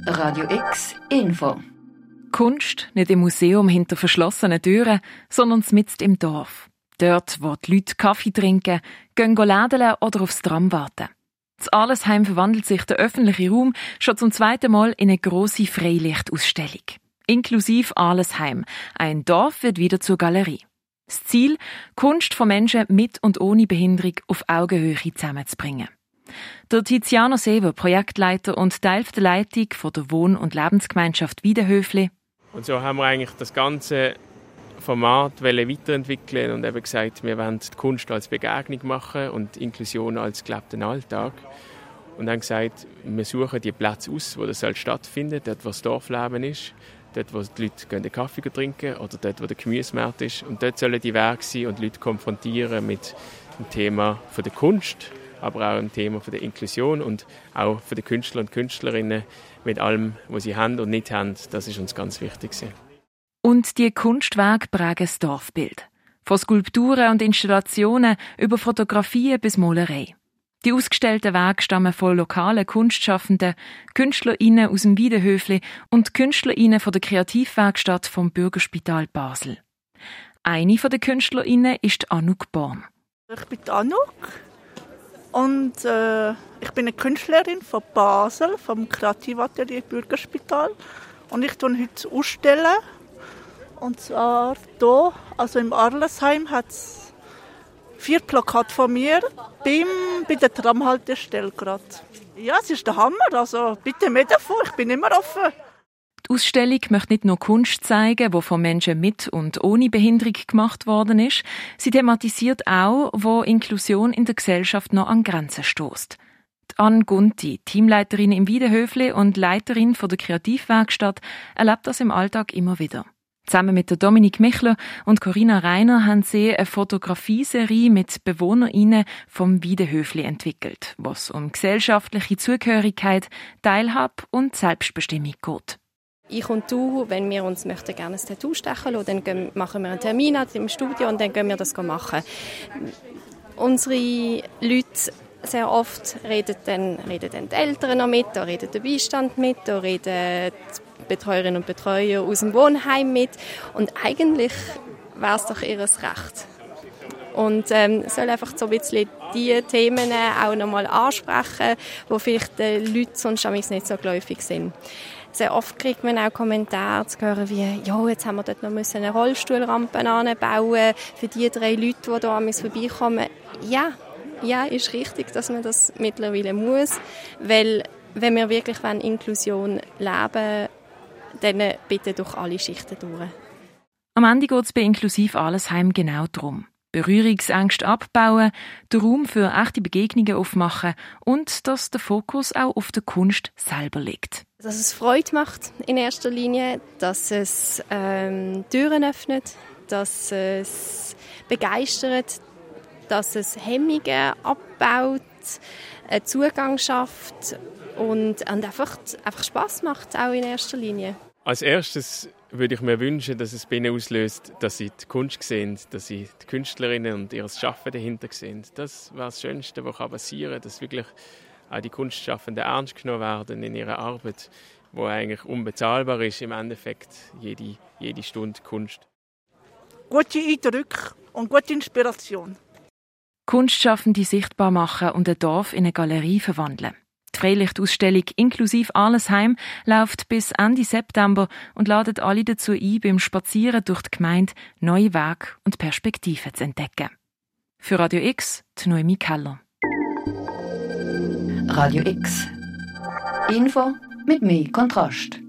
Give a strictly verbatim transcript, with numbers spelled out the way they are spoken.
Radio X Info. Kunst nicht im Museum hinter verschlossenen Türen, sondern mitten im Dorf. Dort, wo die Leute Kaffee trinken, gehen lädeln oder aufs Tram warten. Das Arlesheim verwandelt sich der öffentliche Raum schon zum zweiten Mal in eine grosse Freilichtausstellung. Inklusive Arlesheim. Ein Dorf wird wieder zur Galerie. Das Ziel, Kunst von Menschen mit und ohne Behinderung auf Augenhöhe zusammenzubringen. Der Tiziano Sever, Projektleiter und Teil der Leitung von der Wohn- und Lebensgemeinschaft Wiedehöfli. Und so haben wir eigentlich das ganze Format weiterentwickeln und eben gesagt, wir wollen die Kunst als Begegnung machen und Inklusion als gelebten Alltag. Und haben gesagt, wir suchen die Plätze aus, wo das halt stattfindet, dort wo das Dorfleben ist, dort wo die Leute den Kaffee trinken oder dort wo der Gemüsemarkt ist. Und dort sollen die Werke sein und die Leute konfrontieren mit dem Thema von der Kunst, aber auch im Thema von der Inklusion und auch für die Künstler und Künstlerinnen mit allem, was sie haben und nicht haben. Das ist uns ganz wichtig. Und die Kunstwerke prägen das Dorfbild. Von Skulpturen und Installationen über Fotografien bis Malerei. Die ausgestellten Werke stammen von lokalen Kunstschaffenden, KünstlerInnen aus dem Wiedehöfli und KünstlerInnen von der Kreativwerkstatt vom Bürgerspital Basel. Eine der KünstlerInnen ist Anouk Born. Ich bin Anouk und äh, ich bin eine Künstlerin von Basel, vom Kreativatelier Bürgerspital. Und ich tue heute ausstellen. Und zwar hier, also im Arlesheim, hat es vier Plakate von mir beim, bei der Tramhaltestelle gerade. Ja, es ist der Hammer, also bitte mehr davon, ich bin immer offen. Die Ausstellung möchte nicht nur Kunst zeigen, die von Menschen mit und ohne Behinderung gemacht worden ist. Sie thematisiert auch, wo Inklusion in der Gesellschaft noch an Grenzen stößt. Anne Gunti, Teamleiterin im Wiedehöfli und Leiterin von der Kreativwerkstatt, erlebt das im Alltag immer wieder. Zusammen mit der Dominik Michler und Corinna Reiner haben sie eine Fotografieserie mit BewohnerInnen vom Wiedehöfli entwickelt, was um gesellschaftliche Zugehörigkeit, Teilhabe und Selbstbestimmung geht. Ich und du, wenn wir uns möchten gerne ein Tattoo stechen lassen, dann gehen, machen wir einen Termin im Studio und dann gehen wir das machen. Unsere Leute sehr oft reden dann, reden dann die Eltern noch mit, da reden der Beistand mit, da reden die Betreuerinnen und Betreuer aus dem Wohnheim mit. Und eigentlich wäre es doch ihr Recht. Und ähm, soll einfach so ein bisschen diese Themen auch nochmal ansprechen, die vielleicht den Leuten sonst nicht so geläufig sind. Sehr oft kriegt man auch Kommentare zu hören wie, ja, jetzt haben wir dort noch eine Rollstuhlrampe anbauen für die drei Leute, die hier vorbeikommen. Ja, ja, ist richtig, dass man das mittlerweile muss, weil wenn wir wirklich Inklusion leben wollen, dann bitte durch alle Schichten durch. Am Ende geht es bei Inklusiv Arlesheim genau darum. Berührungsängste abbauen, den Raum für echte Begegnungen aufmachen und dass der Fokus auch auf der Kunst selber liegt. Dass es Freude macht in erster Linie, dass es ähm, Türen öffnet, dass es begeistert, dass es Hemmungen abbaut, einen Zugang schafft und, und einfach, einfach Spass macht, auch in erster Linie. Als erstes würde ich mir wünschen, dass es bei ihnen auslöst, dass sie die Kunst sehen, dass sie die Künstlerinnen und ihr Schaffen dahinter sehen. Das wäre das Schönste, was passieren kann, dass wirklich auch die Kunstschaffenden ernst genommen werden in ihrer Arbeit, die eigentlich unbezahlbar ist, im Endeffekt jede, jede Stunde Kunst. Gute Eindrücke und gute Inspiration. Kunstschaffende sichtbar machen und ein Dorf in eine Galerie verwandeln. Die Freilichtausstellung inklusiv Arlesheim läuft bis Ende September und ladet alle dazu ein, beim Spazieren durch die Gemeinde neue Wege und Perspektiven zu entdecken. Für Radio X, die Noemi Keller. Radio X. Info mit mehr Kontrast.